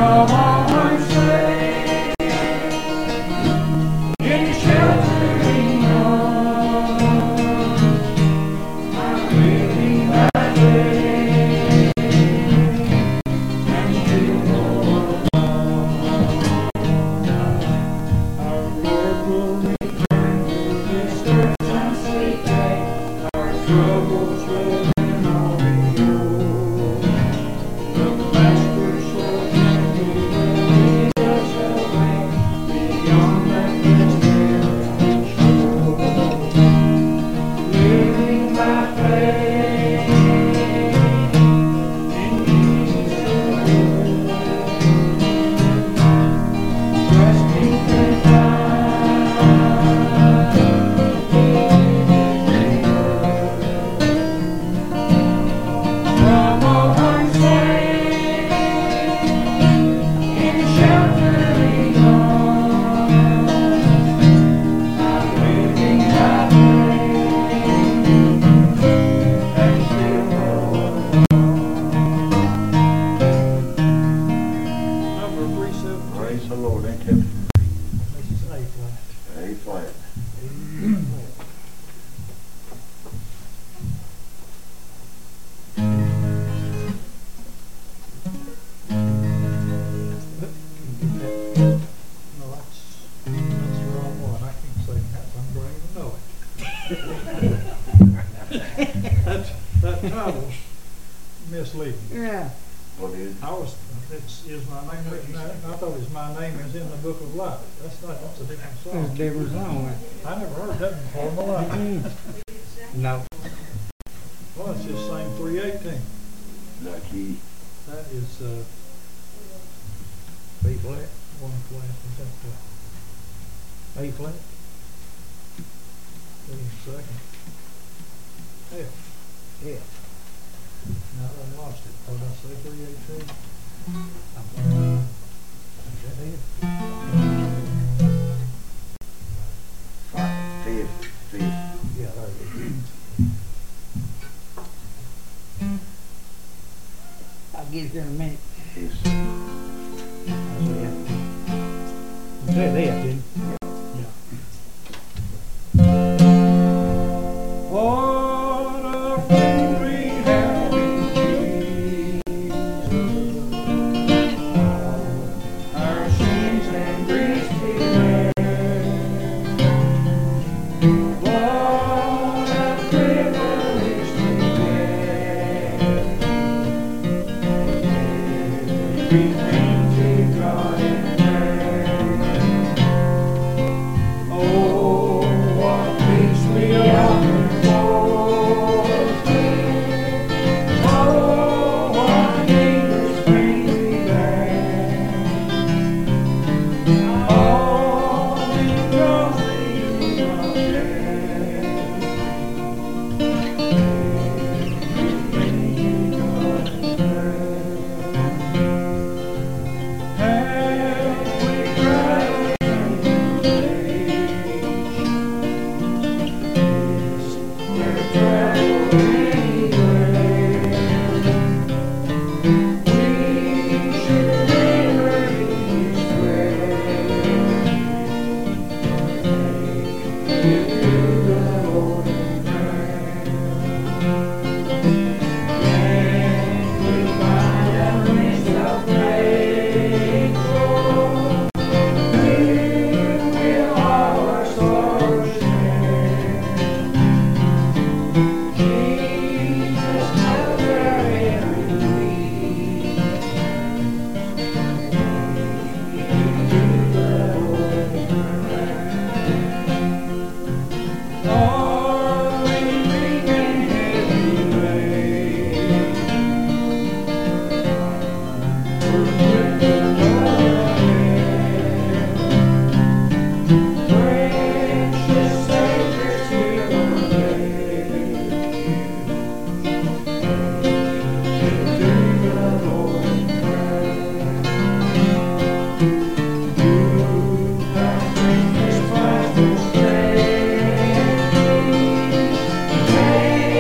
That title's misleading. Yeah. What is? Is my name written out? I thought it's my name is in the book of life. That's not, that's a different That's a song. different song. I never heard that before in my life. No. Well, it's just same 318. That key. That is B flat, 1 flat, is that A flat? Wait a second. F. Yeah. Now I lost it. What did I say, 318? Is that it? Fifth. Yeah, there it is. I'll get it here in a minute. Yes. That's it. You said that, didn't you? What a friend we have in Jesus. Our sins and griefs be there. What a privilege to bear. Everything to God in prayer. Oh, what peace we offer.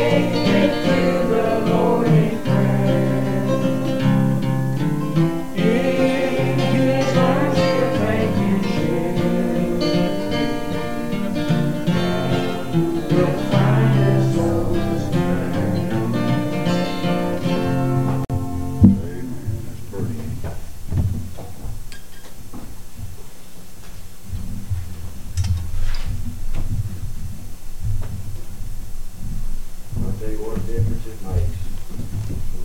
Yeah.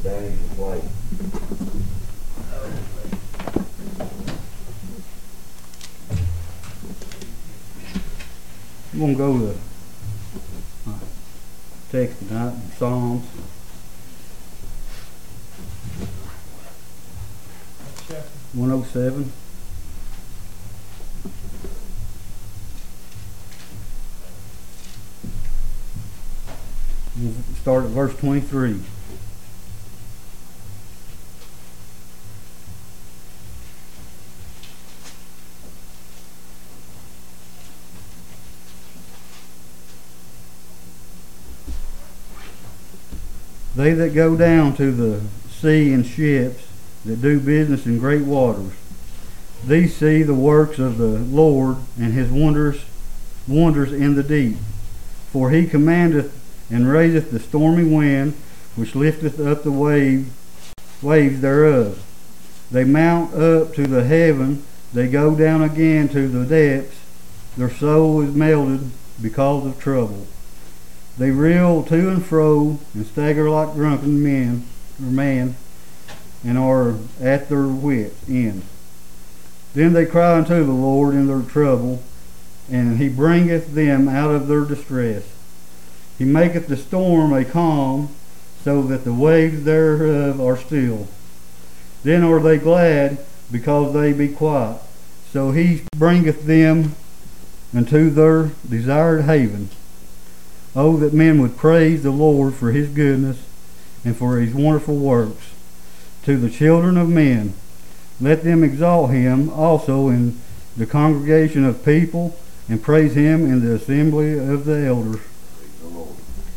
Danny's plate. We're going to go to text tonight, Psalms. Chapter 107. We'll start at verse 23. They that go down to the sea in ships, that do business in great waters, these see the works of the Lord, and his wonders in the deep. For he commandeth and raiseth the stormy wind, which lifteth up the waves thereof. They mount up to the heaven, they go down again to the depths. Their soul is melted because of trouble. They reel to and fro, and stagger like drunken men, and are at their wits' end. Then they cry unto the Lord in their trouble, and he bringeth them out of their distress. He maketh the storm a calm, so that the waves thereof are still. Then are they glad, because they be quiet. So he bringeth them unto their desired haven. Oh, that men would praise the Lord for his goodness and for his wonderful works. To the children of men, let them exalt him also in the congregation of people, and praise him in the assembly of the elders. Praise the Lord.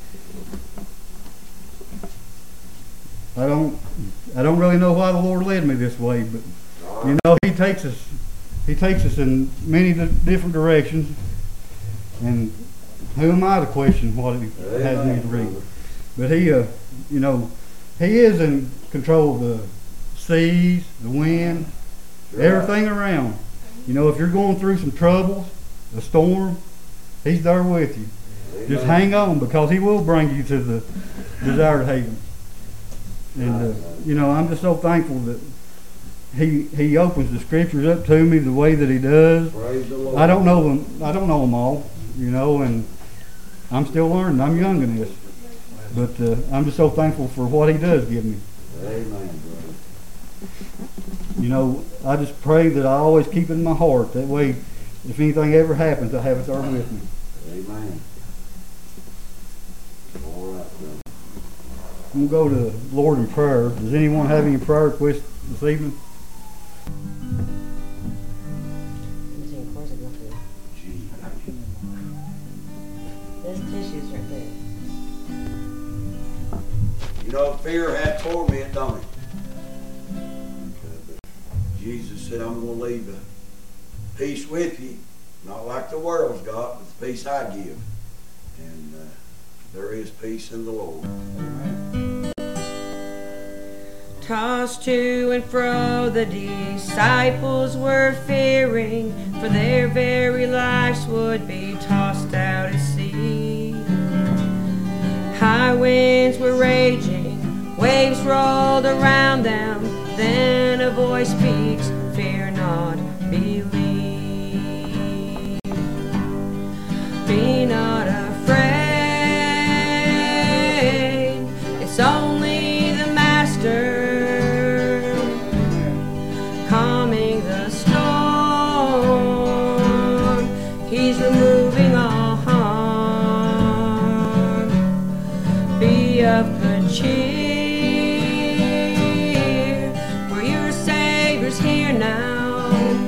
I don't really know why the Lord led me this way, but you know, he takes us in many different directions, and who am I to question what he has me to read? But he, you know, he is in control of the seas, the wind, everything around. You know, if you're going through some troubles, a storm, he's there with you. Just hang on, because he will bring you to the desired haven. And you know, I'm just so thankful that he opens the scriptures up to me the way that he does. Praise the Lord. I don't know them all, you know, and I'm still learning. I'm young in this, but I'm just so thankful for what he does give me. Amen, brother. You know, I just pray that I always keep it in my heart. That way, if anything ever happens, I have it there with me. Amen. All right, brother. I'm going to go to the Lord in prayer. Does anyone have any prayer requests this evening? Gee. There's tissues right there. You know, fear had torment, don't it? Jesus said, I'm going to leave the peace with you, not like the world's got, but the peace I give. And there is peace in the Lord. Amen. Tossed to and fro, the disciples were fearing, for their very lives would be tossed out at sea. High winds were raging, waves rolled around them. Then a voice speaks, fear not, believe. Be not afraid, it's only the Master calming the storm. He's removing all harm. Be of good cheer, here now.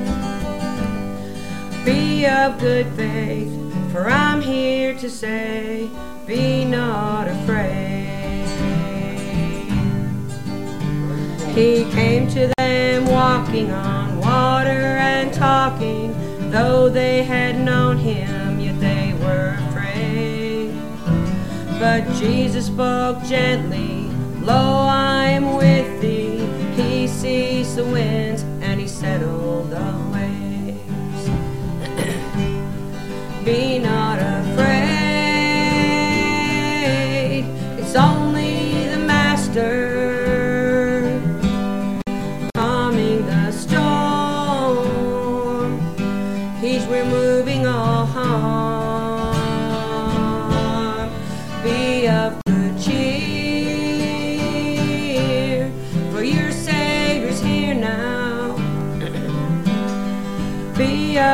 Be of good faith, for I'm here to say, be not afraid. He came to them walking on water and talking, though they had known him, yet they were afraid. But Jesus spoke gently, lo, I am with thee. He ceased the winds and he settled the waves. Be not afraid, it's only the Master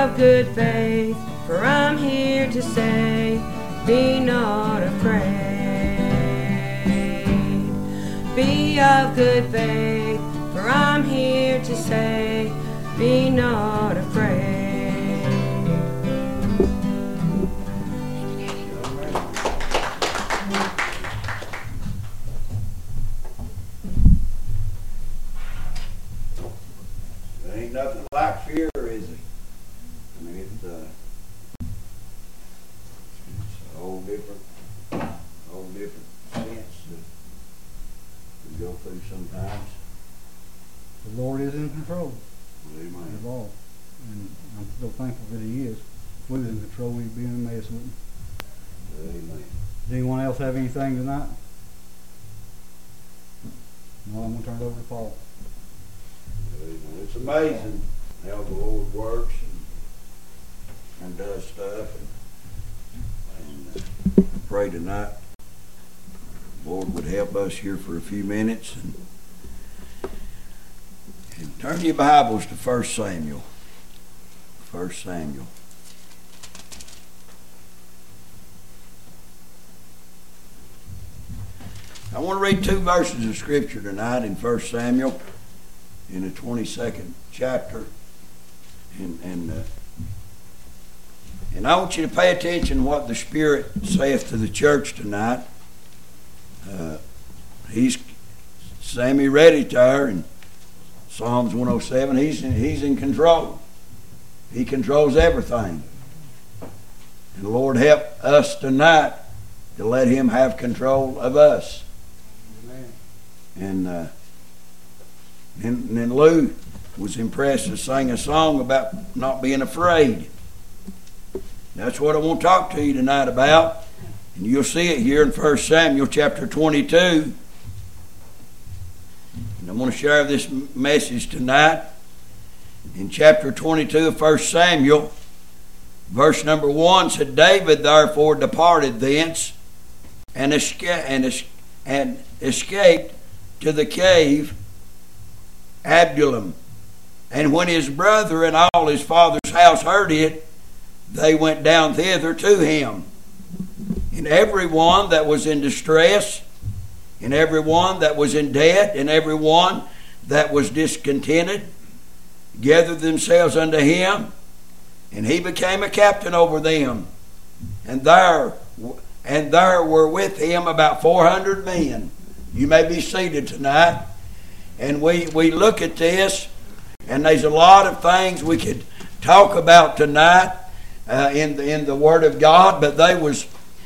of good faith, for I'm here to say, be not afraid. Be of good faith, for I'm here to say, be not afraid. There ain't nothing like fear, is it? I mean, it's a whole different sense that we go through sometimes. The Lord is in control Amen. of all. And I'm so thankful that He is. If we was in control, we'd be in a mess, wouldn't we? Amen. Does anyone else have anything tonight? No, I'm going to turn it over to Paul. Amen. It's amazing how the Lord works and does stuff. And I pray tonight the Lord would help us here for a few minutes. And turn your Bibles to 1 Samuel. 1 Samuel. I want to read 2 verses of Scripture tonight in 1 Samuel, in the 22nd chapter. And I want you to pay attention to what the Spirit saith to the church tonight. Sammy read it there in Psalms 107. He's in control. He controls everything. And the Lord help us tonight to let Him have control of us. Amen. And then Lou was impressed to sing a song about not being afraid. That's what I want to talk to you tonight about. And you'll see it here in 1 Samuel chapter 22. And I'm going to share this message tonight. In chapter 22 of 1 Samuel, verse number 1 said, David therefore departed thence and escaped to the cave Adullam. And when his brother and all his father's house heard it, they went down thither to him. And every one that was in distress, and every one that was in debt, and every one that was discontented, gathered themselves unto him, and he became a captain over them. And there were with him about 400 men. You may be seated tonight. And we look at this, and there's a lot of things we could talk about tonight in the Word of God, but they was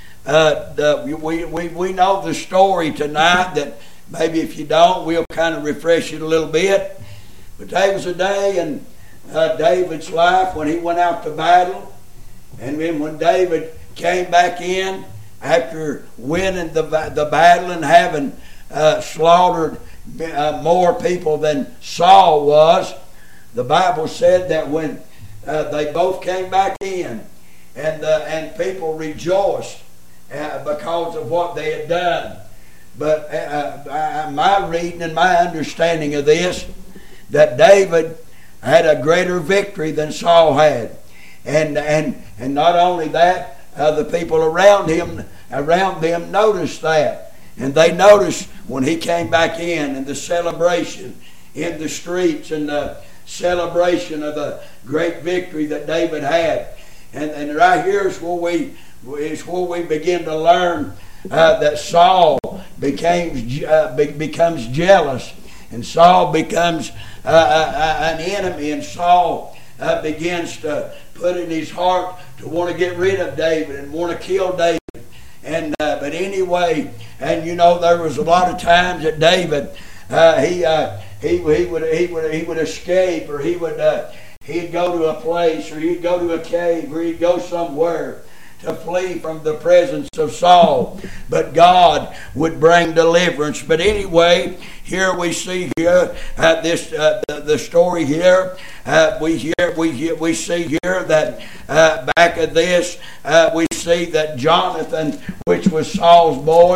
we know the story tonight. That maybe if you don't, we'll kind of refresh it a little bit. But there was a day in David's life when he went out to battle, and then when David came back in after winning the battle and having slaughtered more people than Saul was, the Bible said that when they both came back in, and people rejoiced because of what they had done. But my reading and my understanding of this, that David had a greater victory than Saul had, and not only that, the people around them noticed that, and they noticed when he came back in, and the celebration in the streets, and the celebration of the great victory that David had, and right here is where we begin to learn that Saul becomes jealous, and Saul becomes an enemy, and Saul begins to put in his heart to want to get rid of David and want to kill David. And but anyway, and you know, there was a lot of times that David he would escape, or he'd go to a place, or he'd go to a cave, or he'd go somewhere to flee from the presence of Saul. But God would bring deliverance. But anyway, here we see here the story here. We see here that back of this we see that Jonathan, which was Saul's boy,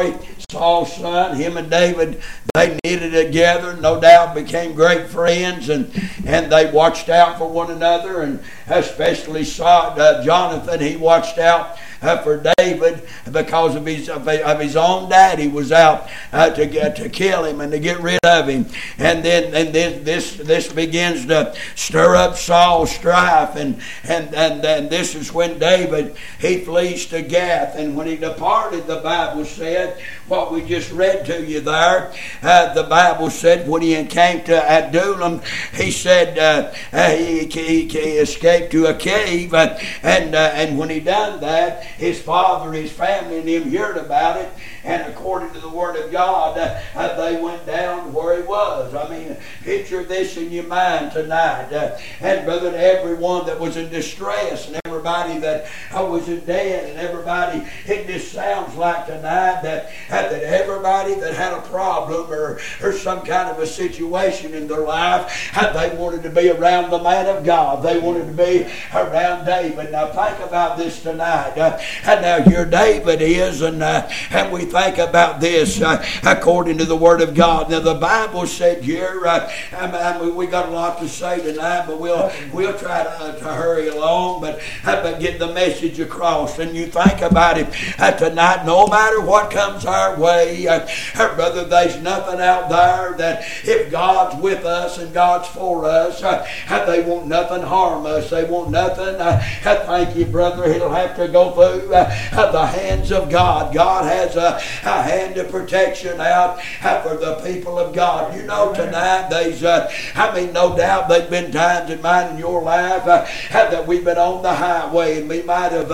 Saul's son. Him and David, they knitted together, no doubt became great friends, and they watched out for one another, and especially Jonathan, he watched out for David because of his own daddy was out to kill him and to get rid of him. And then this begins to stir up Saul's strife, and this is when David, he flees to Gath. And when he departed, the Bible said, what we just read to you there, the Bible said when he came to Adullam, he said he escaped to a cave, and when he done that, his father, his family, and him heard about it, and according to the Word of God, they went down to where he was. I mean, picture this in your mind tonight. And brother, everyone that was in distress, and everybody that was in debt, and everybody, it just sounds like tonight that everybody that had a problem or some kind of a situation in their life, they wanted to be around the man of God. They wanted to be around David. Now think about this tonight. And now here David is, and we think about this according to the Word of God. Now the Bible said here, we got a lot to say tonight, but we'll try to hurry along, but get the message across. And you think about it tonight, no matter what comes our way, brother, there's nothing out there that if God's with us and God's for us, they won't nothing harm us. They won't nothing. Thank you, brother. It'll have to go through the hands of God. God has a hand of protection out for the people of God. You know, tonight there's, no doubt there's been times in mine and your life that we've been on the highway, and we might have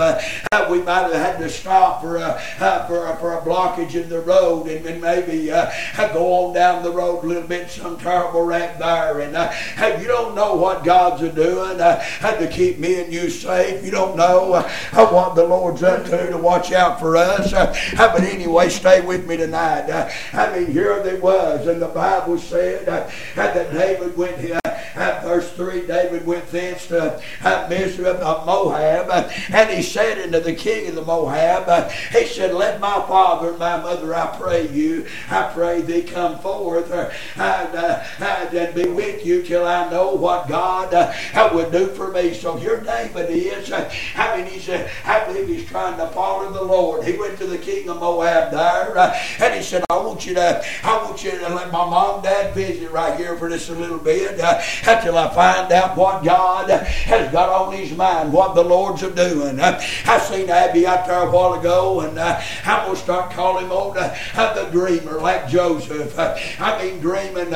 had to stop for a blockage in the road, and maybe go on down the road a little bit, some terrible wreck there, and you don't know what God's doing to keep me and you safe. You don't know what the Lord's up to watch out for us. But anyway, stay with me tonight. Here they was, and the Bible said that David went here. Verse 3, David went thence to Mizpah of Moab, and he said unto the king of the Moab, he said, let my father and my mother, I pray thee, come forth and be with you till I know what God would do for me. So here David is. I believe he's trying to follow the Lord. He went to the king of Moab there, and he said, I want you to let my mom and dad visit right here for just a little bit until I find out what God has got on his mind, what the Lord's doing. I seen Abby out there a while ago, and I'm going to start calling him on the dreamer, like Joseph. Dreaming.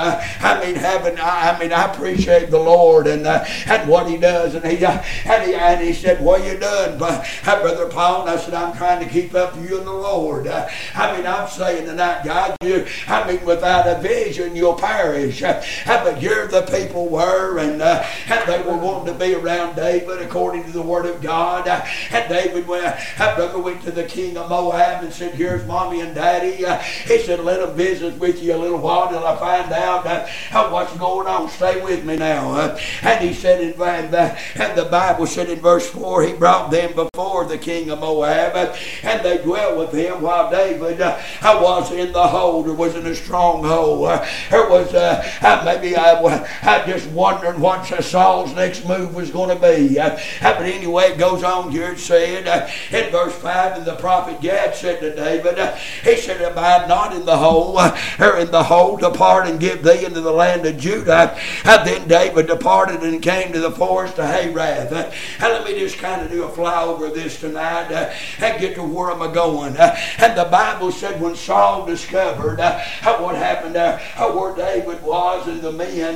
I appreciate the Lord and what he does. And he said, what are you doing, Brother Paul? And I said, I'm trying to keep up to you and the Lord. I'm saying tonight, God, without a vision, you'll perish. But here the people were, and they were wanting to be around David according to the Word of God. And David went to the king of Moab and said, here's mommy and daddy. He said, let them visit with you a little while till I find out what's going on. Stay with me now. And he said, and the Bible said in verse 4, he brought them before the king of Moab, and they dwelt with him while David was in the hold, or was in a stronghold. There was maybe I just wondering what Saul's next move was going to be. But anyway, it goes on here. It said in verse 5, and the prophet Gad said to David, he said, abide not in the hole, depart and give thee into the land of Judah. Then David departed and came to the forest of Harath. And let me just kind of do a flyover of this tonight and get to where I'm going. And the Bible said when Saul discovered what happened there, where David was and the men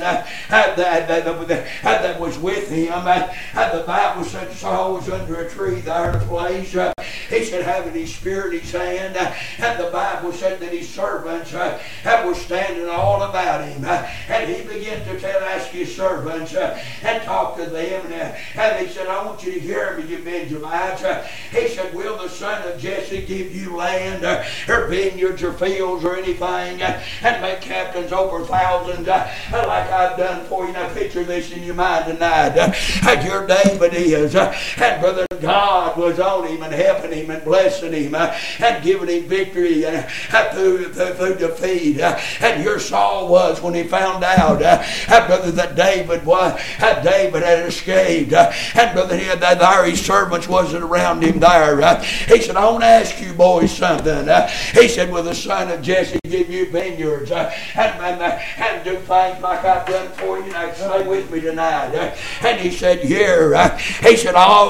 that was with him, the Bible said Saul was under a tree there in a place. He said having his spear in his hand, and the Bible said that his servants were standing all about him. And he began to ask his servants and talk to them. And he said, I want you to hear me, you Benjamites. He said, will the son of Jesse give you land or vineyards or fields or anything and make captains over thousands like I've done for you? Now picture this in your mind tonight. Your David is, and brother, God was on him and helping him and blessing him and giving him victory through defeat. And your Saul was when he found out, brother, that David had escaped. And brother, his servants wasn't around him there. He said, I want to ask you boys something. He said, will the son of Jesse give you vineyards and do things like I've done for you? Now, stay with me tonight. And he said, yeah. He said, all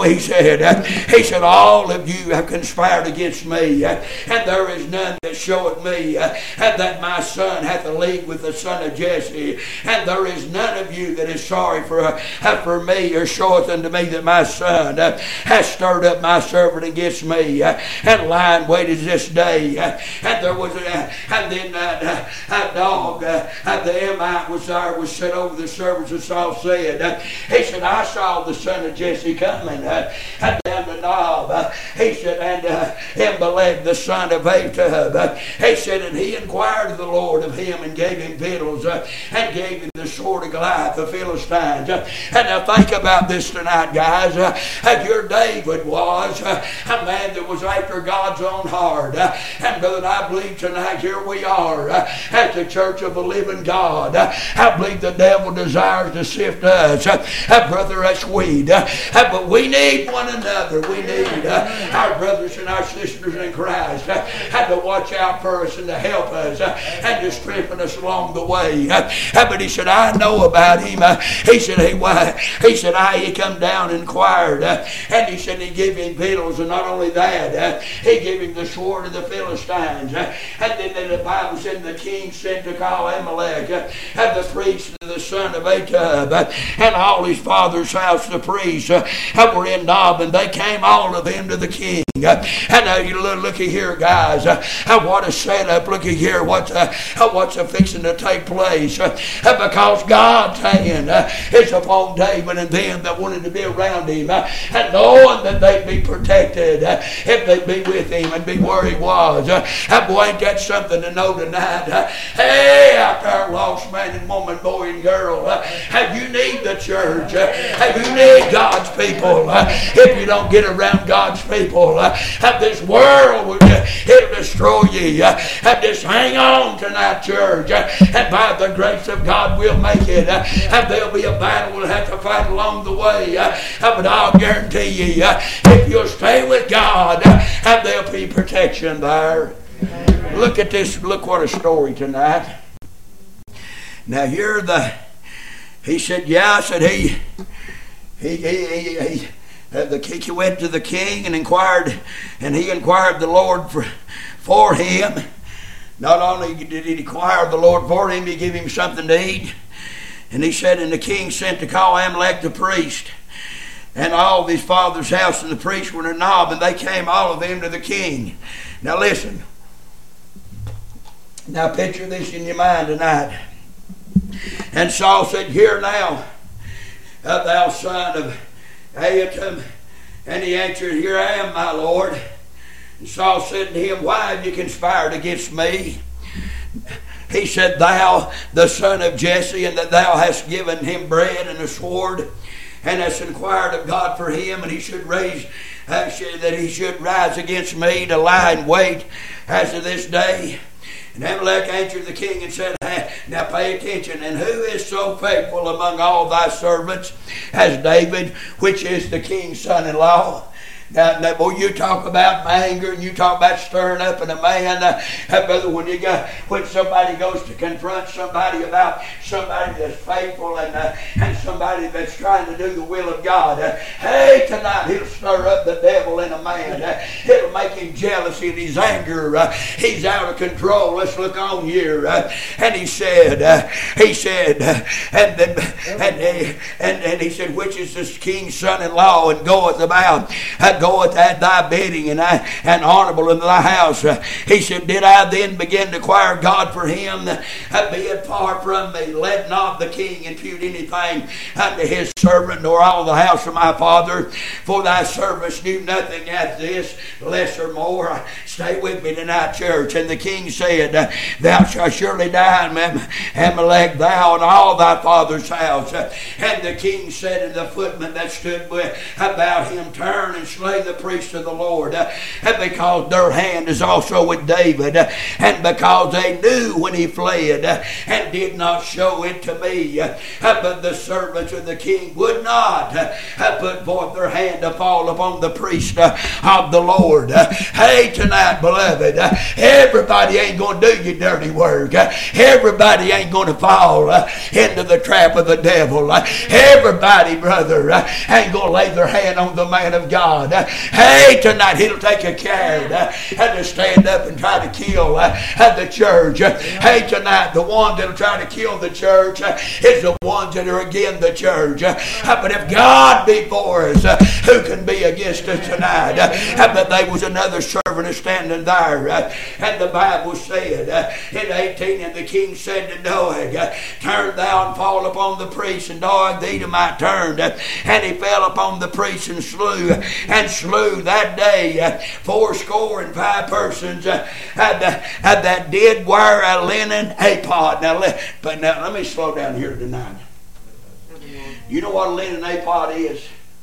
of you have conspired against me, and there is none that showeth me that my son hath a league with the son of Jesse, and there is none of you that is sorry for me, or showeth unto me that my son has stirred up my servant against me, and lying waited this day. And there was and then that dog, the Amite was there, was set over the servants, and Saul said, he said, I saw the son of Jesse coming, and down the knob, he said, and Abimelech the son of Ahitub, he said, and he inquired of the Lord of him, and gave him victuals, and gave him the sword of Goliath, the Philistines. And now think about this tonight, guys. Your David was a man that was after God's own heart. And brother, I believe tonight here we are at the church of the living God. I believe the devil desires to sift us, brother, as wheat. But we need one another. We need our brothers and our sisters in Christ to watch out for us and to help us and to strengthen us along the way. But he said, I know about him. He said, he come down and inquired. And he said, he gave him victuals, and not only that, he gave him the sword of the Philistines. And then the Bible said the king sent to call Amalek, and the priest and the son of Ahitub, and all his father's house, the priests, were in Nob, and they came all of them to the king. And you looky here, guys, what a setup. Looky here, what's fixing to take place. Because God's hand is upon David and them that wanted to be around him, and knowing that they'd be protected if they'd be with him and be where he was. Boy, ain't that something to know tonight. Hey, out there, lost man and woman, boy and girl, you need the church. You need God's people. If you don't get around God's people, this world will it'll destroy you. Just hang on tonight, church, and by the grace of God we'll make it. And there'll be a battle we'll have to fight along the way, but I'll guarantee you, if you'll stay with God, there'll be protection there. Look at this. Look what a story tonight. Now here he said, yeah, I said he went to the king and inquired, and he inquired the Lord for him. Not only did he inquire the Lord for him, he gave him something to eat. And he said, and the king sent to call Amalek the priest, and all of his father's house, and the priests were in Nob, and they came all of them to the king. Now listen. Now picture this in your mind tonight. And Saul said, hear now, thou son of Ahitub. And he answered, here I am, my lord. And Saul said to him, why have you conspired against me? He said, thou, the son of Jesse, and that thou hast given him bread and a sword, and hast inquired of God for him, and he should rise against me to lie in wait as of this day. And Amalek answered the king and said, now pay attention, and who is so faithful among all thy servants as David, which is the king's son-in-law? Now, boy, you talk about anger, and you talk about stirring up in a man, brother. When somebody goes to confront somebody about somebody that's faithful and somebody that's trying to do the will of God, hey, tonight he'll stir up the devil in a man. It'll make him jealous in his anger. He's out of control. Let's look on here. And he said, and he said, which is this king's son-in-law, and goeth about. Goeth at thy bidding, and honorable in thy house. He said, did I then begin to inquire God for him? Be it far from me. Let not the king impute anything unto his servant, nor all the house of my father. For thy servants knew nothing at this, less or more. Stay with me tonight, church. And the king said, thou shalt surely die, Amalek, thou and all thy father's house. And the king said to the footman that stood about him, turn and slay slay the priests of the Lord. And because their hand is also with David, and because they knew when he fled, and did not show it to me. But the servants of the king would not put forth their hand to fall upon the priest of the Lord. Hey, tonight, beloved, everybody ain't going to do your dirty work. Everybody ain't going to fall into the trap of the devil. Everybody, brother, ain't going to lay their hand on the man of God. Hey, tonight, it'll take a coward to stand up and try to kill the church. Hey, tonight, the one that'll try to kill the church is the ones that are against the church. But if God be for us, who can be against us tonight? But there was another servant standing there, and the Bible said in 18, and the king said to Doeg, turn thou and fall upon the priest. And Doeg the Edomite turned, and he fell upon the priest and slew that day 85 persons that did wear a linen ephod. Now let me slow down here tonight. You know what a linen ephod is?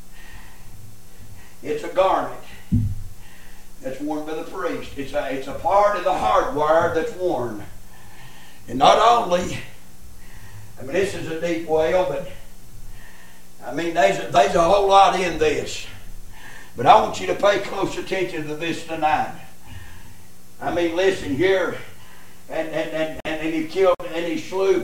It's a garment that's worn by the priest. It's a part of the hardware that's worn. And not only, I mean, this is a deep well, but I mean, there's a whole lot in this. But I want you to pay close attention to this tonight. I mean, listen here, and he killed and he slew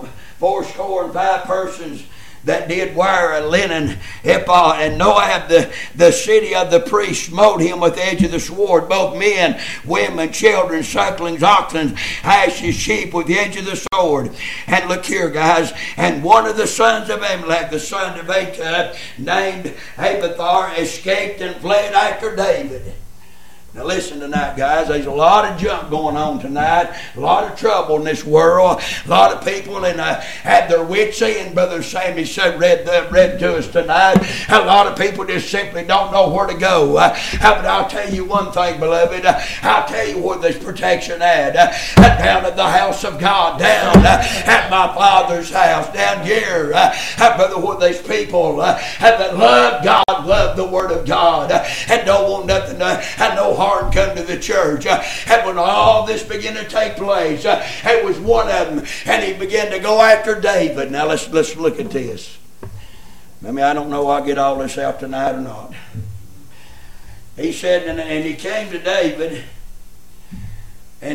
85 persons that did wear a linen ephod. And Noab, the city of the priest, smote him with the edge of the sword, both men, women, children, sucklings, oxen, asses, sheep, with the edge of the sword. And look here, guys. And one of the sons of Amalek, the son of Ahitub, named Abiathar, escaped and fled after David. Now listen tonight, guys. There's a lot of junk going on tonight. A lot of trouble in this world. A lot of people had their wits end. Brother Sammy said, read to us tonight. A lot of people just simply don't know where to go. But I'll tell you one thing, beloved. I'll tell you where there's protection at. Down at the house of God. Down at my Father's house. Down here. Brother, where there's people that love God, love the Word of God, and don't want nothing, and no harm come to the church. And when all this began to take place, it was one of them, and he began to go after David. Now let's look at this. I mean, I don't know I'll get all this out tonight or not. He said, and he came to David, and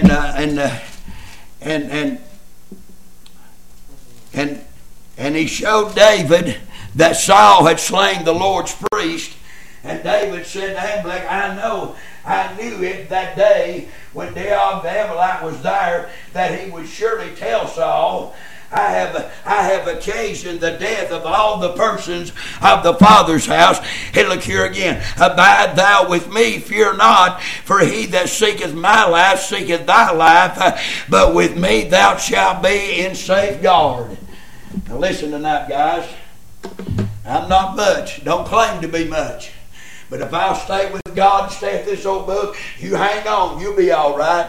he showed David that Saul had slain the Lord's priest. And David said to Amalek, I knew it that day when Doeg the Amalekite was there, that he would surely tell Saul, I have occasioned the death of all the persons of the Father's house. And look here again. Abide thou with me, fear not, for he that seeketh my life seeketh thy life, but with me thou shalt be in safeguard. Now listen tonight, guys. I'm not much. Don't claim to be much. But if I'll stay with God and stay at this old book, you hang on. You'll be all right.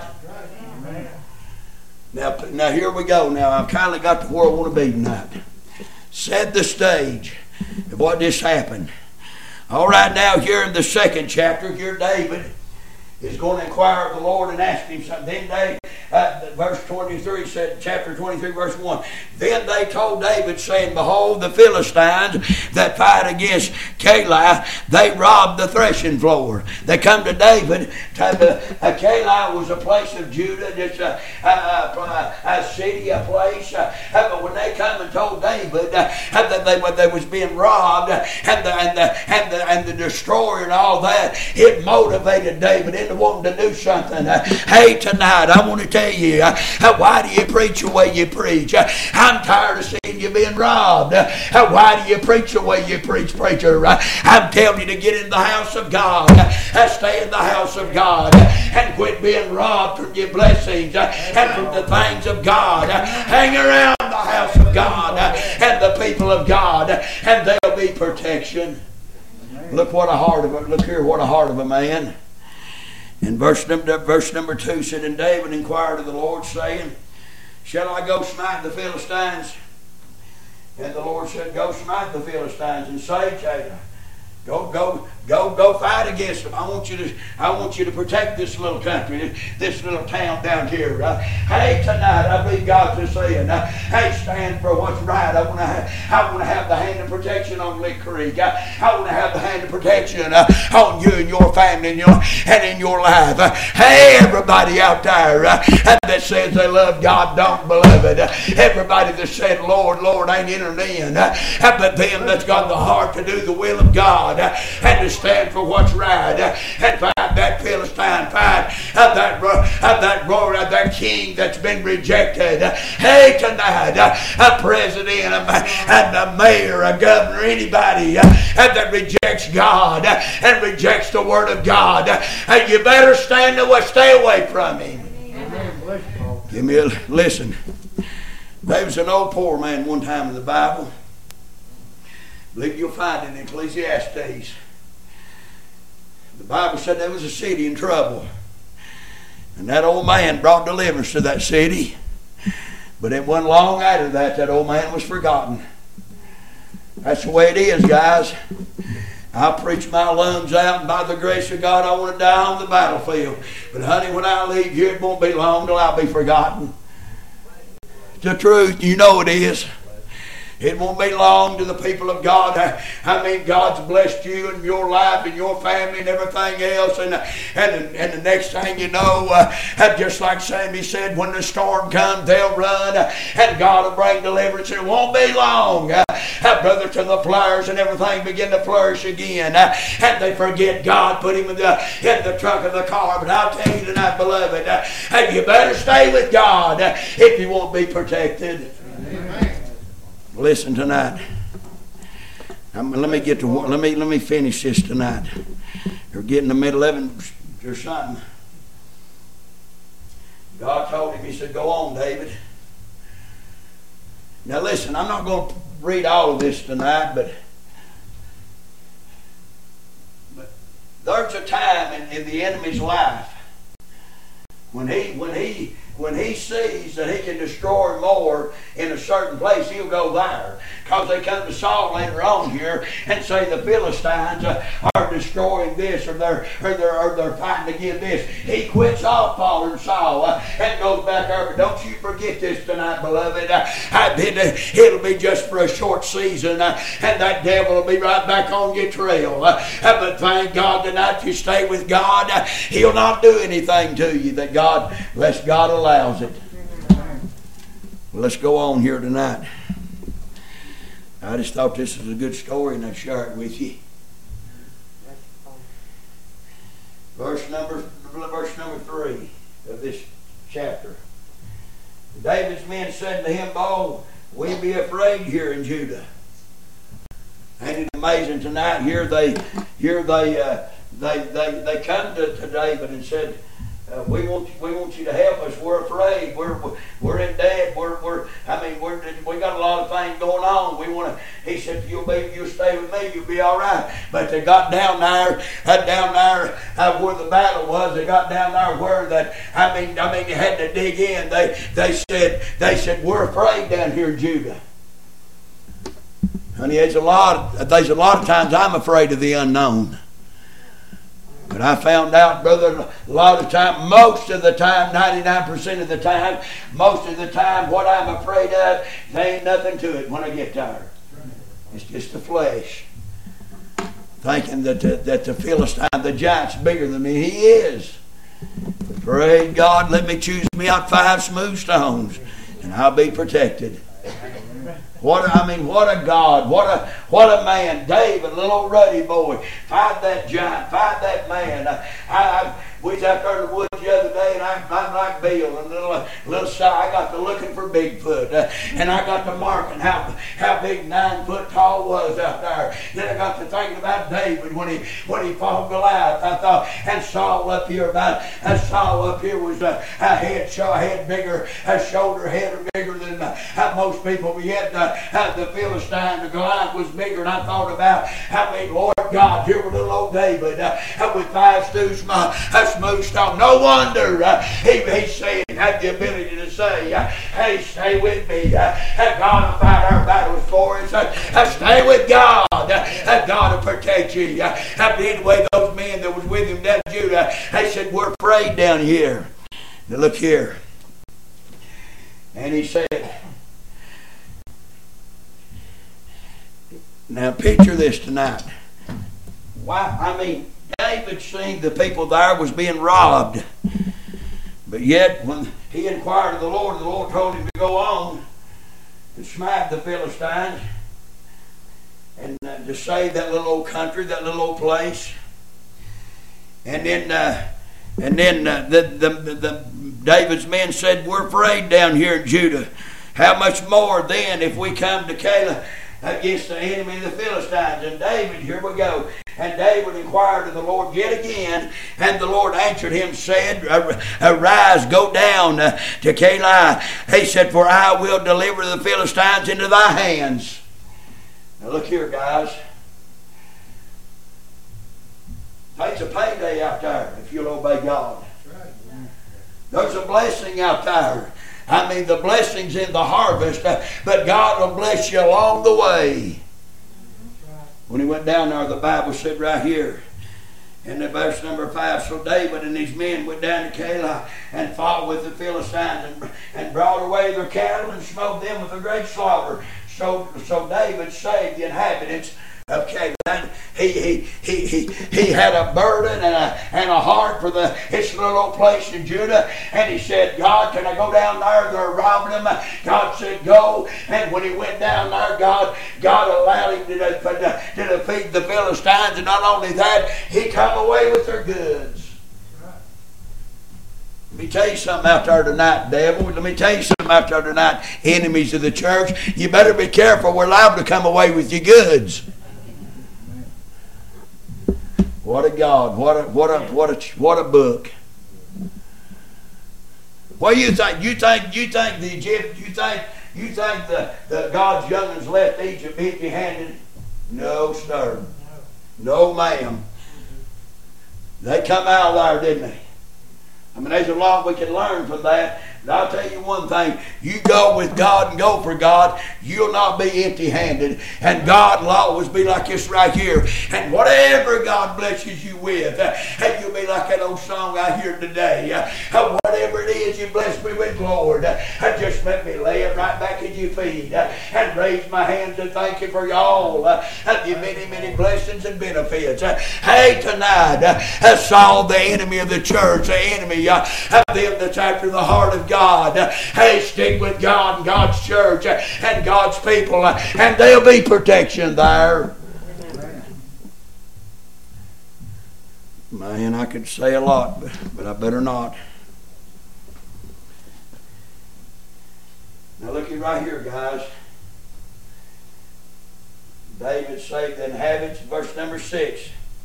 Now here we go. Now I've kind of got to where I want to be tonight. Set the stage of what just happened. All right, now here in the second chapter, here David is going to inquire of the Lord and ask him something. Then verse 23 said, chapter 23, verse 1. Then they told David, saying, Behold, the Philistines that fight against Keilah, they robbed the threshing floor. They come to David. Keilah was a place of Judah, just a city, a place. But when they come and told David that they was being robbed, and the destroyer and all that, it motivated David into wanting to do something. Hey, tonight I want to tell you, why do you preach the way you preach? I'm tired of seeing you being robbed. Why do you preach the way you preach, preacher? I'm telling you to get in the house of God. Stay in the house of God and quit being robbed from your blessings and from the things of God. Hang around the house of God and the people of God, and there'll be protection. Look here, what a heart of a man. In verse number 2 said, And David inquired of the Lord, saying, Shall I go smite the Philistines? And the Lord said, Go smite the Philistines and save Keilah. Go fight against them. I want you to protect this little country, this little town down here. Hey, tonight I believe God's just saying, hey, stand for what's right. I want to have the hand of protection on Lick Creek. I want to have the hand of protection on you and your family and in your life. Hey, everybody out there that says they love God, don't beloved. Everybody that said, Lord, Lord, ain't entered in. But them that's got the heart to do the will of God and to stand for what's right and fight that Philistine, fight that king that's been rejected. Hey, tonight, a president, a mayor, a governor, anybody that rejects God and rejects the Word of God, you better stay away from him. Listen. There was an old poor man one time in the Bible. I believe you'll find it in Ecclesiastes. The Bible said there was a city in trouble. And that old man brought deliverance to that city. But it wasn't long after that old man was forgotten. That's the way it is, guys. I'll preach my lungs out, and by the grace of God, I want to die on the battlefield. But honey, when I leave here, it won't be long till I'll be forgotten. The truth, you know it is. It won't be long to the people of God. I mean, God's blessed you and your life and your family and everything else. And the next thing you know, just like Sammy said, when the storm comes, they'll run. And God will bring deliverance. It won't be long, brother, till the flowers and everything begin to flourish again. And they forget God put him in the trunk of the car. But I'll tell you tonight, beloved, you better stay with God if you won't be protected. Amen. Listen tonight. Let me finish this tonight. You're getting the middle of it or something. God told him, he said, go on, David. Now listen, I'm not going to read all of this tonight, but there's a time in the enemy's life when he sees that he can destroy more in a certain place, he'll go there. Because they come to Saul later on here and say the Philistines are destroying this or they're fighting against this. He quits off following Saul and goes back over. Don't you forget this tonight, beloved. It'll be just for a short season and that devil will be right back on your trail. But thank God tonight you stay with God. He'll not do anything to you unless God allows it. Well, let's go on here tonight. I just thought this was a good story and I'd share it with you. Verse number 3 of this chapter. David's men said to him, "Oh, we be afraid here in Judah." Ain't it amazing tonight? Here they come to David and said, we want you to help us. We're afraid. We're in debt. We got a lot of things going on. He said, if you'll stay with me, you'll be all right. But they got down there where the battle was. They got down there where you had to dig in. They said, we're afraid down here in Judah. Honey, there's a lot of times I'm afraid of the unknown. But I found out, brother, a lot of time, most of the time, 99% of the time, most of the time, what I'm afraid of, there ain't nothing to it when I get there. It's just the flesh. Thinking that the Philistine, the giant's bigger than me. He is. But praise God, let me choose me out 5 smooth stones, and I'll be protected. What a God, what a man. David, little old ruddy boy, fight that giant, fight that man. We was out there in the woods the other day, and I'm like Bill, and a little shy. I got to looking for Bigfoot, and I got to marking how big 9 foot tall was out there. Then I got to thinking about David when he fought Goliath. I thought, and Saul up here was a head bigger, a shoulder head bigger than most people. Yet the Philistine, the Goliath was bigger, and I thought about Lord God, here was little old David with 5 smooth stone. No wonder he said, had the ability to say, hey, stay with me. God will fight our battles for us. Stay with God. God will protect you. But anyway, those men that was with him down in Judah, they said, we're afraid down here. Now look here. And he said, now picture this tonight. David seen the people there was being robbed. But yet, when he inquired of the Lord told him to go on and smite the Philistines and to save that little old country, that little old place. And then David's men said, we're afraid down here in Judah. How much more then if we come to Keilah against the enemy of the Philistines? And David, here we go. And David inquired of the Lord yet again, and the Lord answered him, said, arise, go down to Keilah. He said, for I will deliver the Philistines into thy hands. Now look here, guys. It's a payday out there if you'll obey God. There's a blessing out there. The blessing's in the harvest, but God will bless you along the way. When he went down there, the Bible said right here, in the verse number 5, so David and his men went down to Keilah and fought with the Philistines and brought away their cattle and smote them with a great slaughter. So David saved the inhabitants of Keilah. He had a burden and a heart for this little old place in Judah, and he said, God, can I go down there? They're robbing them. God said, go. And when he went down there, God allowed him to defeat the Philistines, and not only that, he come away with their goods. Let me tell you something out there tonight, devil. Let me tell you something out there tonight, enemies of the church. You better be careful. We're liable to come away with your goods. What a God! What a book! What do you think? You think the Egypt? You think the God's young'uns left Egypt empty-handed? No, sir. No, ma'am. They come out of there, didn't they? There's a lot we can learn from that. But I'll tell you one thing. You go with God and go for God, you'll not be empty-handed. And God will always be like this right here. And whatever God blesses you with, you'll be like that old song I hear today. Whatever it is you bless me with, Lord, just let me lay it right back at your feet and raise my hands and thank you for all of your many, many blessings and benefits. Hey, tonight, Saul, the enemy of the church, the enemy of them that's after the heart of God. Hey, stick with God and God's church and God's people, and there'll be protection there. Man, I could say a lot, but I better not. Now looky right here, guys. David saved the inhabitants, verse number 6.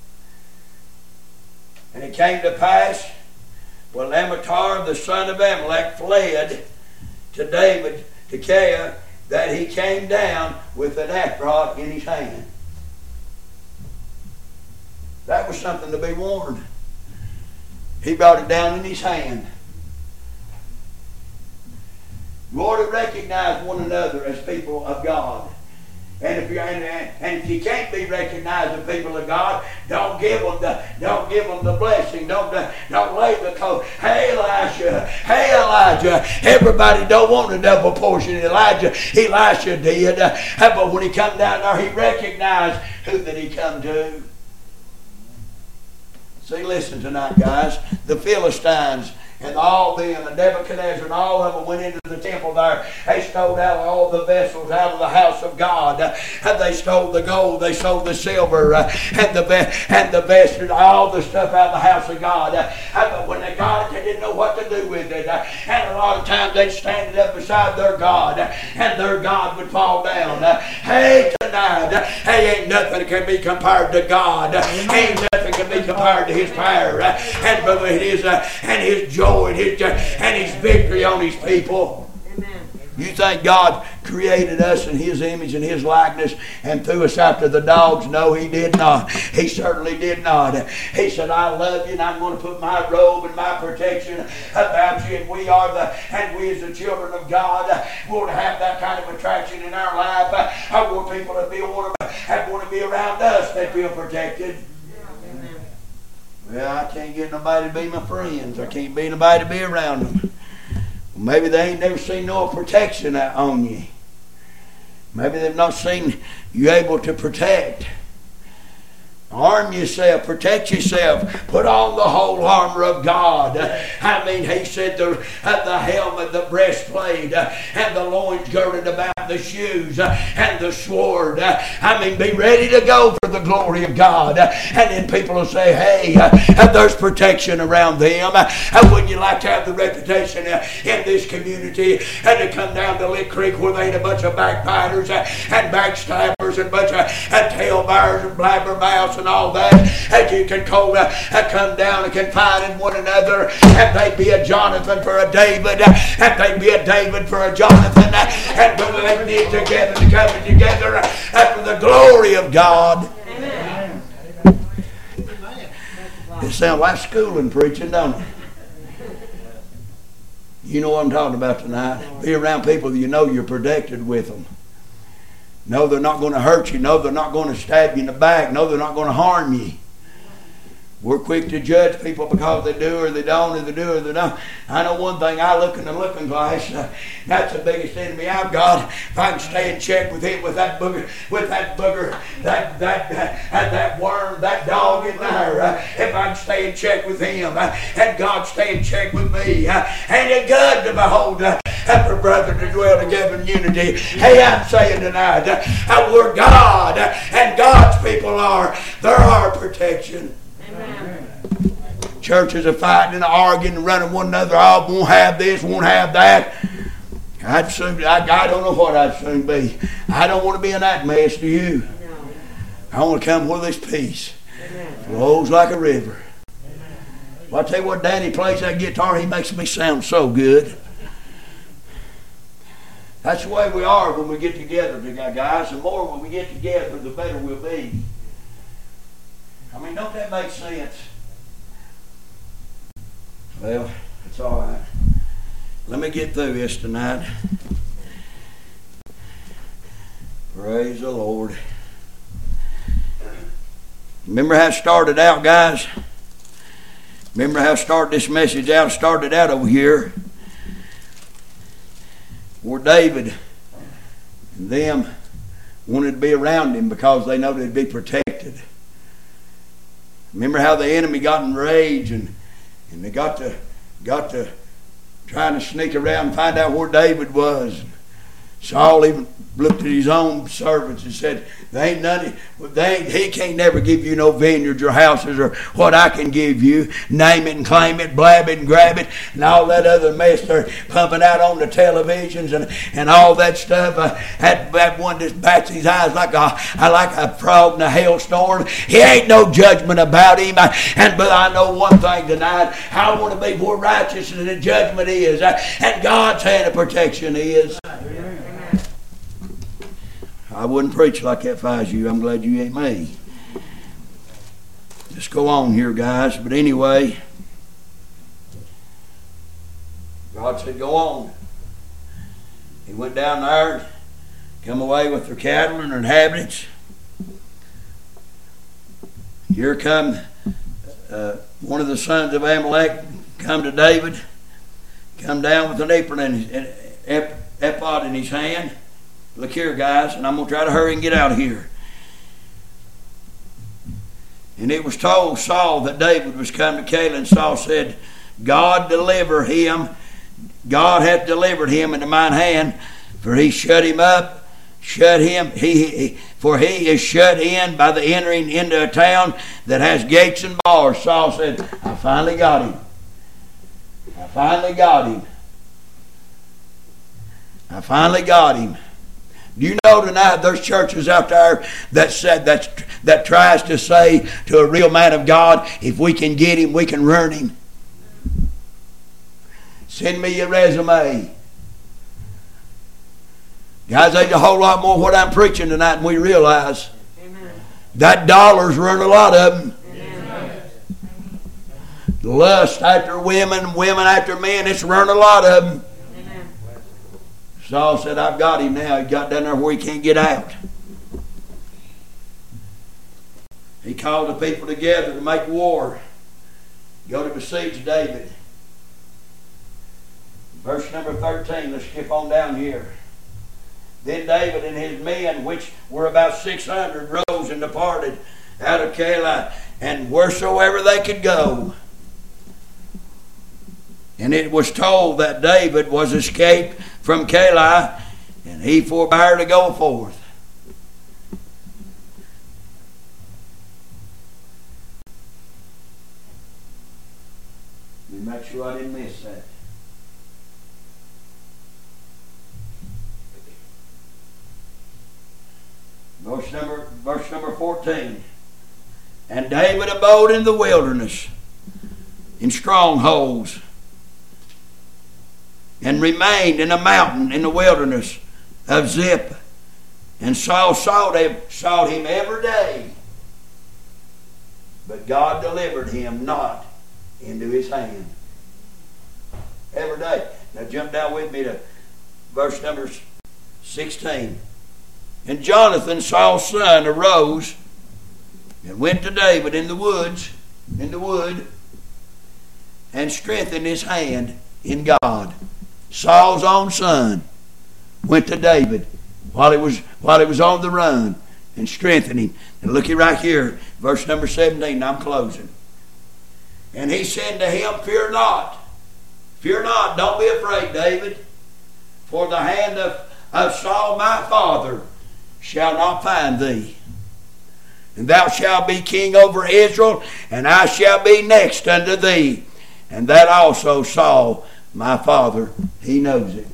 And it came to pass, when Abiathar the son of Amalek fled to David to Keilah, that he came down with an ephod in his hand. That was something to be warned. He brought it down in his hand. You ought to recognize one another as people of God. And if you can't be recognized as people of God, don't give them the blessing. Don't lay the coat. Hey Elijah. Everybody don't want a double portion. Elisha did. But when he come down there, he recognized who that he come to. See, listen tonight, guys. The Philistines and all them, and Nebuchadnezzar and all of them went into the temple there. They stole out all the vessels out of the house of God. And they stole the gold, they stole the silver, and the vessels, all the stuff out of the house of God. But when they got it, they didn't know what to do with it. And a lot of times they'd stand it up beside their God, and their God would fall down. Hey, tonight, ain't nothing can be compared to God. Ain't nothing can be compared to His power and His joy and His victory on His people. Amen. You think God created us in His image and His likeness and threw us after the dogs? No, He did not. He certainly did not. He said, I love you and I'm going to put my robe and my protection about you, and we as the children of God want to have that kind of attraction in our life. I want people to be able that want to be around us, they feel protected. Well, I can't get nobody to be my friends. I can't be nobody to be around them. Well, maybe they ain't never seen no protection on you. Maybe they've not seen you able to protect. Arm yourself, protect yourself, put on the whole armor of God. I mean, he said the helmet, the breastplate, and the loins girded about the shoes, and the sword. I mean, be ready to go for the glory of God. And then people will say, hey, there's protection around them. Wouldn't you like to have the reputation in this community and to come down to Lick Creek where they ain't a bunch of backbiters and backstabbers and a bunch of tailbearers and blabbermouths and all that, and you can come down and confide in one another, and they'd be a Jonathan for a David, and they'd be a David for a Jonathan, and brother, they need together to come together for the glory of God. Amen. It sounds like schooling preaching, don't it? You know what I'm talking about tonight. Be around people you know you're protected with them. No, they're not going to hurt you. No, they're not going to stab you in the back. No, they're not going to harm you. We're quick to judge people because they do or they don't, or they do or they don't. I know one thing. I look in the looking glass. That's the biggest enemy I've got. If I can stay in check with him, with that booger, that worm, that dog in there. If I can stay in check with him, and God stay in check with me, ain't it good to behold for brethren to dwell together in unity? Hey, I'm saying tonight, where God and God's people are, they're our protection. Amen. Churches are fighting and arguing and running one another off. Won't have this, won't have that. I don't know what I'd soon be. I don't want to be in that mess, do you? I want to come where there's peace. Flows like a river. Well, I tell you what, Danny plays that guitar, he makes me sound so good. That's the way we are when we get together, guys. The more when we get together, the better we'll be. I mean, don't that make sense? Well, it's all right. Let me get through this tonight. Praise the Lord. Remember how it started out, guys? Remember how I started this message out? I started out over here where David and them wanted to be around him because they know they'd be protected. Remember how the enemy got enraged and they got to trying to sneak around and find out where David was. Saul even looked at his own servants and said, he can't never give you no vineyards or houses or what I can give you. Name it and claim it, blab it and grab it, and all that other mess they're pumping out on the televisions and all that stuff. That one just bats his eyes like a frog in a hailstorm. He ain't no judgment about him. But I know one thing tonight. I want to be where righteousness and judgment is, and God's hand of protection is. I wouldn't preach like that if I was you. I'm glad you ain't me. Let's go on here, guys. But anyway, God said, go on. He went down there, come away with their cattle and their inhabitants. Here come one of the sons of Amalek, come to David, come down with an apron and ephod in his hand. Look here, guys, and I'm going to try to hurry and get out of here. And it was told Saul that David was come to Keilah, and Saul said, God deliver him. God hath delivered him into mine hand, for he shut him up, for he is shut in by the entering into a town that has gates and bars. Saul said, I finally got him. I finally got him. I finally got him. Do you know tonight there's churches out there that tries to say to a real man of God, if we can get him, we can ruin him. Send me your resume. Guys, there's a whole lot more what I'm preaching tonight than we realize. Amen. That dollar's ruined a lot of them. Amen. Lust after women, women after men, it's ruined a lot of them. Saul said, I've got him now. He got down there where he can't get out. He called the people together to make war. Go to besiege David. Verse number 13, let's skip on down here. Then David and his men, which were about 600, rose and departed out of Keilah, and wheresoever they could go. And it was told that David was escaped from Keilah, and he forbore to go forth. Let me make sure I didn't miss that. Verse number 14. And David abode in the wilderness, in strongholds, and remained in a mountain in the wilderness of Ziph. And Saul sought him every day, but God delivered him not into his hand. Every day. Now jump down with me to verse number 16. And Jonathan, Saul's son, arose and went to David in the wood, and strengthened his hand in God. Saul's own son went to David while he was on the run and strengthened him. And look right here, verse number 17. I'm closing. And he said to him, Fear not, don't be afraid, David, for the hand of Saul my father shall not find thee. And thou shalt be king over Israel, and I shall be next unto thee. And that also Saul my father, he knows it.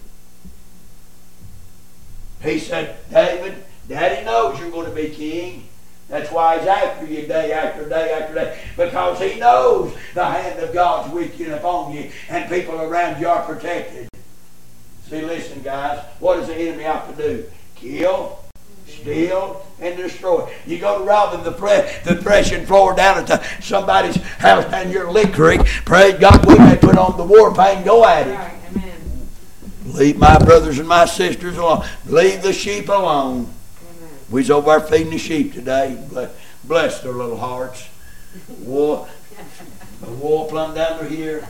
He said, David, Daddy knows you're going to be king. That's why he's after you day after day after day. Because he knows the hand of God's weakening upon you, and people around you are protected. See, listen, guys. What does the enemy have to do? Kill, steal, and destroy. You go to robbing the threshing floor down at somebody's house down here in Lick Creek. Praise God, we may put on the war paint and go at it. Right, amen. Leave my brothers and my sisters alone. Leave the sheep alone. Amen. We's over there feeding the sheep today. Bless their little hearts. Wool plumb down to here.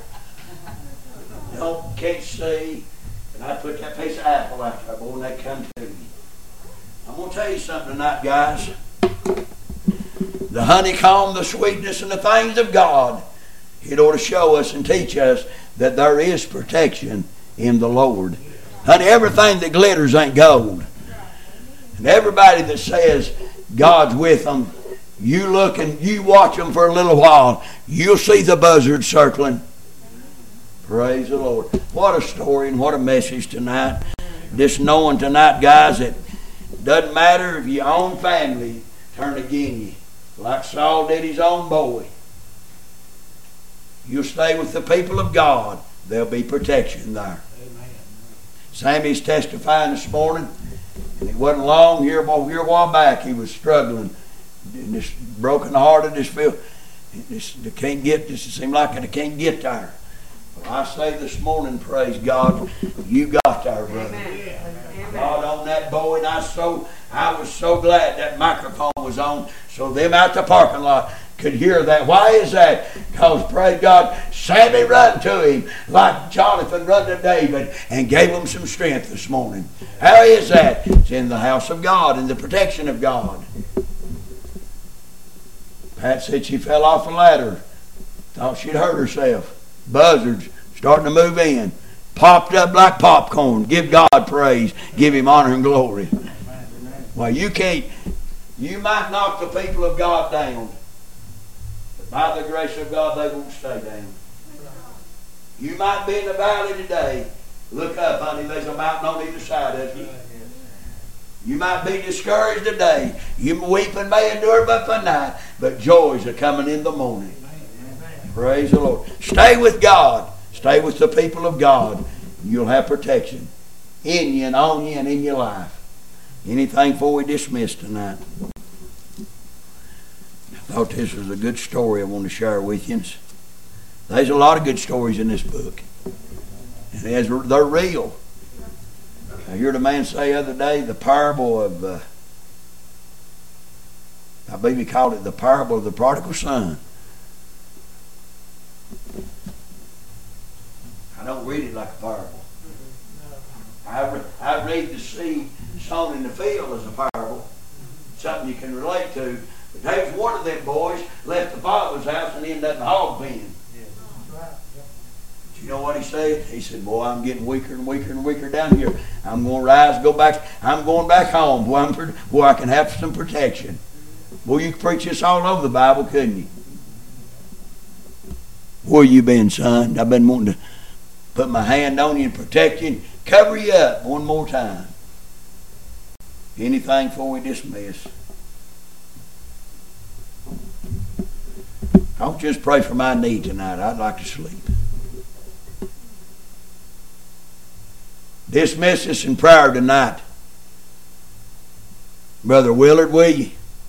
Can't see. And I put that piece of apple out there, boy, when they come to me. I'm going to tell you something tonight, guys. The honeycomb, the sweetness, and the things of God, it ought to show us and teach us that there is protection in the Lord. Honey, everything that glitters ain't gold. And everybody that says God's with them, you look and you watch them for a little while, you'll see the buzzard circling. Praise the Lord. What a story and what a message tonight. Just knowing tonight, guys, that doesn't matter if your own family turn against you, like Saul did his own boy. You'll stay with the people of God. There'll be protection there. Amen. Sammy's testifying this morning, and it wasn't long here a while back. He was struggling, just broken hearted. It seemed like it can't get there. Well, I say this morning, praise God, you got there, brother. Amen. God on that boy, and I was so glad that microphone was on, so them out the parking lot could hear that. Why is that? Because, praise God, Sammy run to him like Jonathan run to David and gave him some strength this morning. How is that? It's in the house of God, in the protection of God. Pat said she fell off a ladder, thought she'd hurt herself. Buzzards starting to move in. Popped up like popcorn. Give God praise. Give Him honor and glory. Well, you might knock the people of God down, but by the grace of God, they won't stay down. You might be in the valley today. Look up, honey. There's a mountain on either side of you. You might be discouraged today. You weeping may endure but for night, but joys are coming in the morning. Praise the Lord. Stay with God. Stay with the people of God. You'll have protection in you and on you and in your life. Anything before we dismiss tonight? I thought this was a good story I want to share with you. There's a lot of good stories in this book. And they're real. I heard a man say the other day the parable of I believe he called it the parable of the prodigal son. I don't read it like a parable. I read the seed sown in the field as a parable, something you can relate to. But there was one of them boys left the father's house and ended up in the hog pen. You know what he said? He said, boy, I'm getting weaker and weaker and weaker down here. I'm going to rise, go back. I'm going back home where I can have some protection. Boy, you could preach this all over the Bible, couldn't you? Where you been, son? I've been wanting to put my hand on you and protect you and cover you up one more time. Anything before we dismiss? Don't just pray for my need tonight. I'd like to sleep. Dismiss us in prayer tonight. Brother Willard, will you?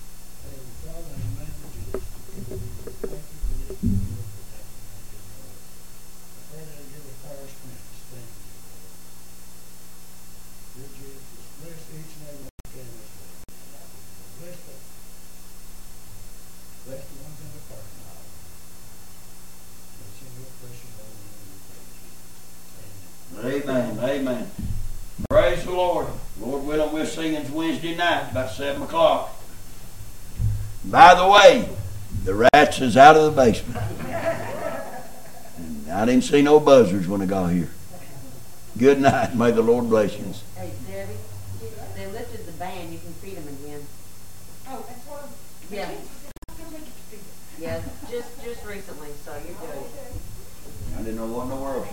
Amen. Amen. Praise the Lord. Lord willing, we'll sing it Wednesday night about 7 o'clock. By the way, the rats is out of the basement. And I didn't see no buzzards when I got here. Good night. May the Lord bless you. Hey, Debbie, they lifted the ban. You can feed them again. Oh, that's what Yeah. Yeah, just recently, so you're good. I didn't know what in the world